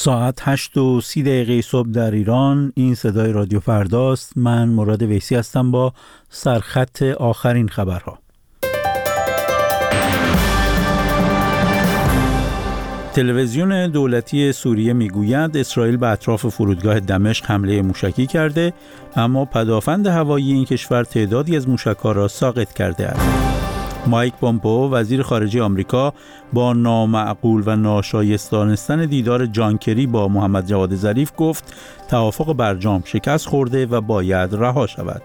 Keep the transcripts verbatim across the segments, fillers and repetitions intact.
ساعت هشت و سی دقیقه صبح در ایران. این صدای رادیو فرداست. من مراد ویسی هستم با سرخط آخرین خبرها. تلویزیون دولتی سوریه میگوید اسرائیل به اطراف فرودگاه دمشق حمله موشکی کرده، اما پدافند هوایی این کشور تعدادی از موشک‌ها را ساقط کرده است. مایک پومپئو وزیر خارجه آمریکا با نامعقول و ناشایست دانستن دیدار جان کری با محمد جواد ظریف گفت توافق برجام شکست خورده و باید رها شود.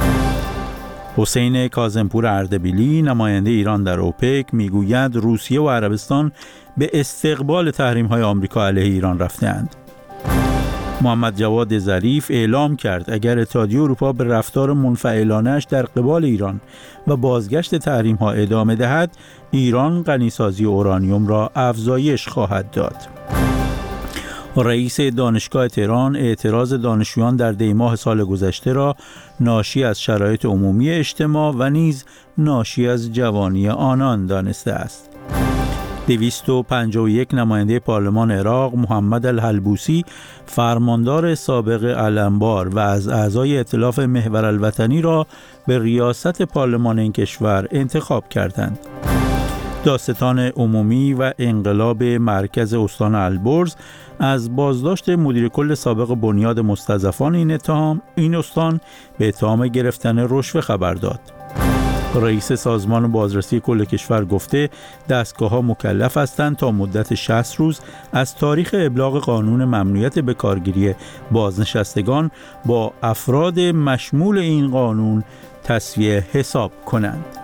حسین کاظمپور اردبیلی نماینده ایران در اوپک میگوید روسیه و عربستان به استقبال تحریم‌های آمریکا علیه ایران رفته‌اند. محمد جواد ظریف اعلام کرد اگر اتحادیه اروپا به رفتار منفعلانه‌اش در قبال ایران و بازگشت تحریم‌ها ادامه دهد، ایران غنیسازی اورانیوم را افزایش خواهد داد. رئیس دانشگاه تهران اعتراض دانشجویان در دیماه سال گذشته را ناشی از شرایط عمومی اجتماع و نیز ناشی از جوانی آنان دانسته است. دویست و پنجاه و یک نماینده پارلمان عراق محمد الحلبوسی فرماندار سابق الانبار و از اعضای ائتلاف محور الوطنی را به ریاست پارلمان این کشور انتخاب کردند. دادستان عمومی و انقلاب مرکز استان البرز از بازداشت مدیر کل سابق بنیاد مستضعفان این اتهام این استان به اتهام گرفتن رشوه خبر داد. رئیس سازمان بازرسی کل کشور گفته دستگاه‌ها مکلف هستند تا مدت شصت روز از تاریخ ابلاغ قانون ممنوعیت بکارگیری بازنشستگان با افراد مشمول این قانون تسویه حساب کنند.